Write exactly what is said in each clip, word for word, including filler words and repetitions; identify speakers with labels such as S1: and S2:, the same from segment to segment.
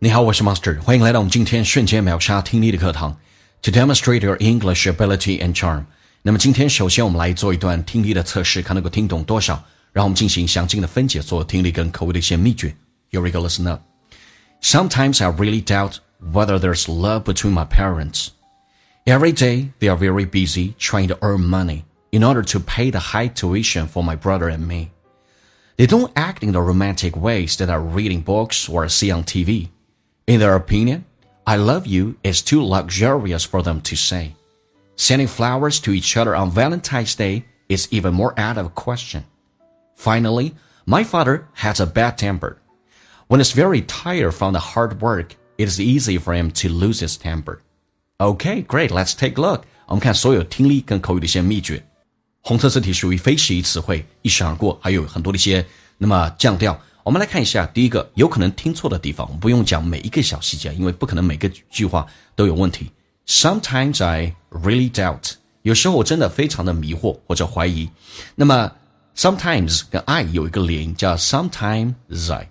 S1: 你好，我是 Master， 欢迎来到我们今天瞬间秒杀听力的课堂 To demonstrate your English ability and charm。 那么今天首先我们来做一段听力的测试，看能够听懂多少，然后我们进行详尽的分解，做听力跟口语的一些秘诀。 Here we go, listen up. Sometimes I really doubt whether there's love between my parents. Every day they are very busy trying to earn money in order to pay the high tuition for my brother and me. They don't act in the romantic ways that are reading books or see on T V.In their opinion, I love you is too luxurious for them to say. Sending flowers to each other on Valentine's Day is even more out of question. Finally, my father has a bad temper. When he's very tired from the hard work, it is easy for him to lose his temper. Okay, great, let's take a look. 我们看所有听力跟口语的一些秘诀。红色字体属于非实义词汇，一闪而过，还有很多的一些那么降调。我们来看一下第一个有可能听错的地方，我们不用讲每一个小细节，因为不可能每个句话都有问题。 Sometimes I really doubt， 有时候我真的非常的迷惑或者怀疑。那么 sometimes 跟 I 有一个连音，叫 sometimes I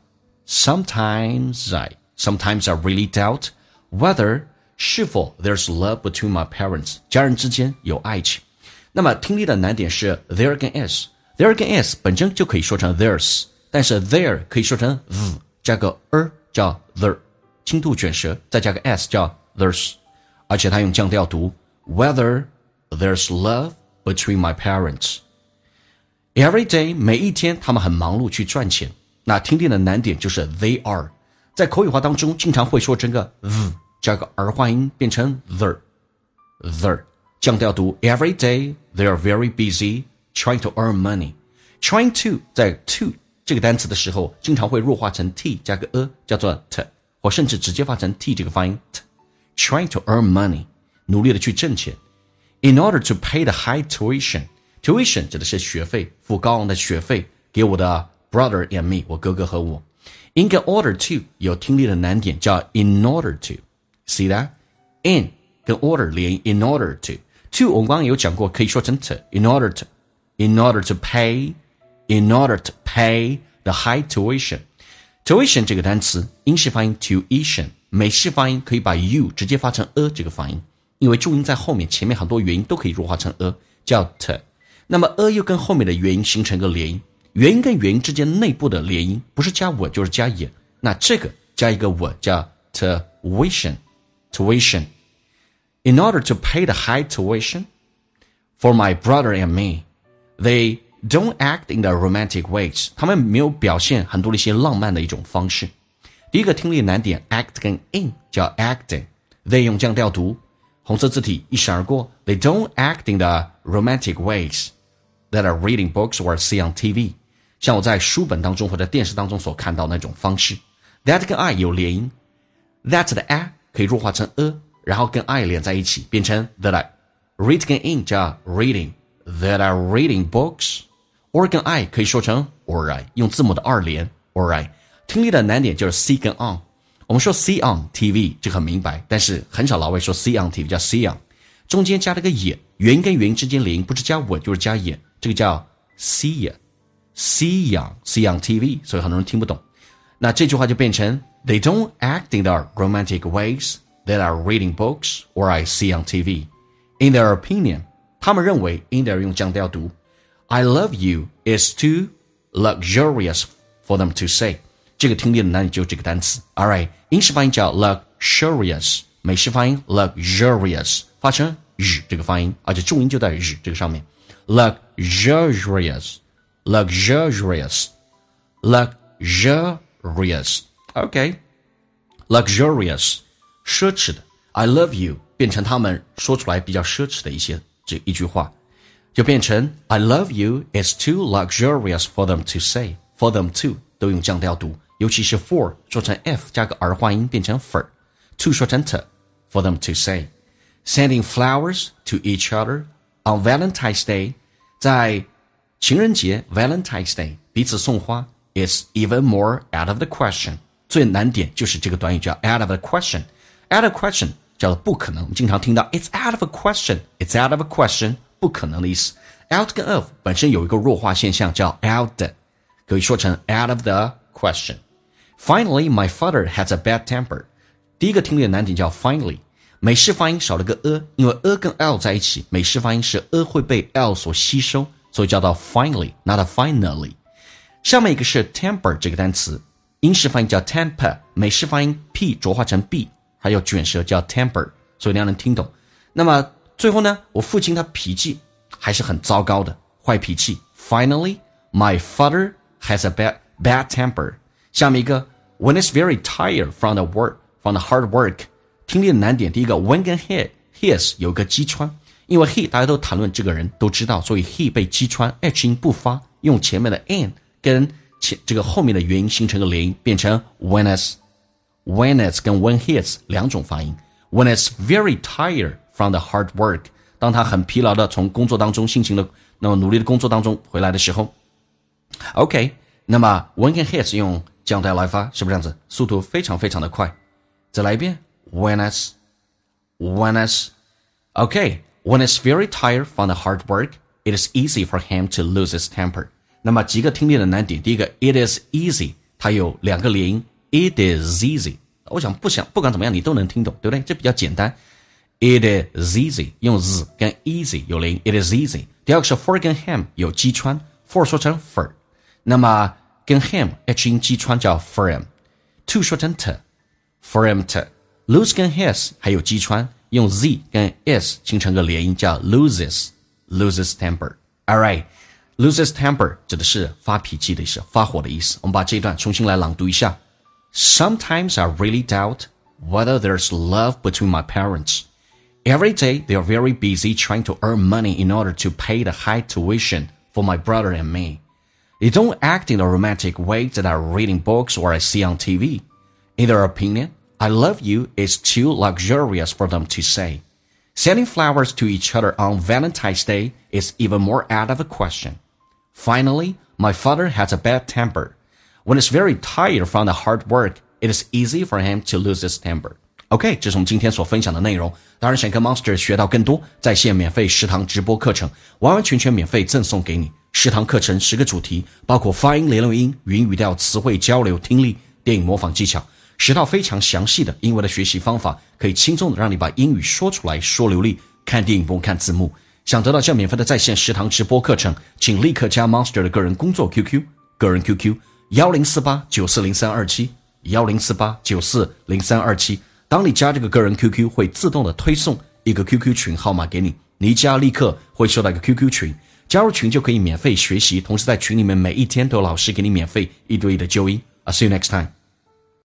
S1: sometimes I sometimes I really doubt whether 是否 there's love between my parents， 家人之间有爱情。那么听力的难点是 there 跟 s there 跟 s 本身就可以说成 there's，但是 there 可以说成 th 加个 er 叫 there， 轻度卷舌再加个 s 叫 there's， 而且它用降调读 whether there's love between my parents。 Every day 每一天他们很忙碌去赚钱。那听力的难点就是 they are， 在口语化当中经常会说成个 th 加个儿化音变成 there there， 降调读 Every day they are very busy trying to earn money。 Trying to 在 to这个单词的时候经常会弱化成 t 加个 a 叫做 t， 或甚至直接发成 t 这个发音 t。 Trying to earn money， 努力的去挣钱。 In order to pay the high tuition， tuition 指的是学费，付高昂的学费给我的 brother and me， 我哥哥和我。 In 跟 order to 有听力的难点，叫 in order to See that? In 跟 order 连 in order to to 我们刚刚有讲过可以说成 to in order to in order to pay in order to pay the high tuition。 tuition 这个单词英式发音 tuition， 美式发音可以把 u 直接发成 a 这个发音，因为重音在后面，前面很多元音都可以弱化成 a 叫 t。 那么 a 又跟后面的元音形成个连音，元音跟元音之间内部的连音不是加我就是加也，那这个加一个我叫 tuition tuition。 In order to pay the high tuition for my brother and me, they don't act in the romantic ways， 他们没有表现很多的一些浪漫的一种方式。第一个听力难点 act 跟 in 叫 acting， they 用降调读，红色字体一闪而过。 They don't act in the romantic ways that are reading books or see on T V， 像我在书本当中或者电视当中所看到那种方式。 That 跟 I 有连音， That 的 a 可以弱化成 a， 然后跟 I 连在一起变成 that I。 Read 跟 in 叫 reading that are reading books， or 跟 I 可以说成 or I， 用字母的二连 or I。 听力的难点就是 see 跟 on， 我们说 see on T V 这很明白，但是很少老外说 see on T V， 叫 see on， 中间加了个也，元音跟元音之间连音不是加我就是加也，这个叫 see see on see on T V， 所以很多人听不懂。那这句话就变成 They don't act in the romantic ways that are reading books or I see on T V. In their opinion， 他们认为 in their 用降调读 I love you is too luxurious for them to say。 这个听力的难点就是这个单词。 Alright， 英式发音叫 luxurious， 美式发音 luxurious， 发成日这个发音，而且重音就在日这个上面。 luxurious luxurious luxurious OK luxurious 奢侈的。 I love you 变成他们说出来比较奢侈的一些这一句话，就变成 I love you is too luxurious for them to say。 For them to 都用降调读，尤其是 for 说成 f 加个儿化音变成 for， to 说成 t。 For them to say。 Sending flowers to each other on Valentine's Day， 在情人节 Valentine's Day 彼此送花 is even more out of the question。 最难点就是这个短语叫 out of the question。 out of question 叫做不可能，我们经常听到 it's out of a question it's out of a question 不可能的意思。 out 跟 of 本身有一个弱化现象叫 out， 可以说成 out of the question。 Finally, my father has a bad temper. 第一个听力的难点叫 finally， 美式发音少了个 a， 因为 a 跟 l 在一起，美式发音是 a 会被 l 所吸收，所以叫到 finally， not finally。下面一个是 temper 这个单词，英式发音叫 temper， 美式发音 p 浊化成 b， 还有卷舌叫 temper， 所以大家能听懂。那么最后呢，我父亲他脾气还是很糟糕的，坏脾气。Finally, my father has a bad bad temper. 下面一个 when it's very tired from the work from the hard work， 听力的难点，第一个 when 跟 he his 有个击穿，因为 he 大家都谈论这个人都知道，所以 he 被击穿 h 音不发，用前面的 an 跟前这个后面的元音形成个连音，变成 when it's when it's 跟 when his 两种发音。When it's very tired from the hard work， 当他很疲劳的从工作当中辛勤的那么努力的工作当中回来的时候 OK， 那么 when 跟 his 用降带来发，是不是这样子？速度非常非常的快。再来一遍 when it's when it's OK when it's very tired from the hard work it is easy for him to lose his temper。 那么几个听力的难点，第一个 it is easy， 它有两个连音 it is easy， 我想不想不管怎么样你都能听懂，对不对？这比较简单。It is easy 用 z 跟 easy 有连 it is easy。 第二个是 for 跟 him 有击穿， for 说成 for， 那么跟 him h 音击穿叫 for him， to 说成 t for him to， lose 跟 his 还有击穿，用 z 跟 s 形成个连音叫 loses loses temper。 Alright， loses temper 指的是发脾气的意思，发火的意思。我们把这一段重新来朗读一下。 Sometimes I really doubt whether there's love between my parents.Every day, they are very busy trying to earn money in order to pay the high tuition for my brother and me. They don't act in a romantic way that I read in books or I see on T V. In their opinion, I love you is too luxurious for them to say. Sending flowers to each other on Valentine's Day is even more out of the question. Finally, my father has a bad temper. When it's very tired from the hard work, it is easy for him to lose his temper.OK， 这是我们今天所分享的内容。当然想跟 Monster 学到更多，在线免费十堂直播课程，完完全全免费赠送给你。十堂课程十个主题，包括发音、联络音、语音语调、词汇、交流、听力、电影模仿技巧，十套非常详细的英文的学习方法，可以轻松的让你把英语说出来，说流利。看电影不用看字幕。想得到这免费的在线十堂直播课程，请立刻加 Monster 的个人工作 Q Q， 个人 Q Q 一零四八九四零三二七 一零四八九四零三二七。当你加这个个人 Q Q 会自动的推送一个 Q Q 群号码给你，你一加立刻会收到一个 Q Q 群，加入群就可以免费学习，同时在群里面每一天都有老师给你免费一对一的纠音。I'll see you next time.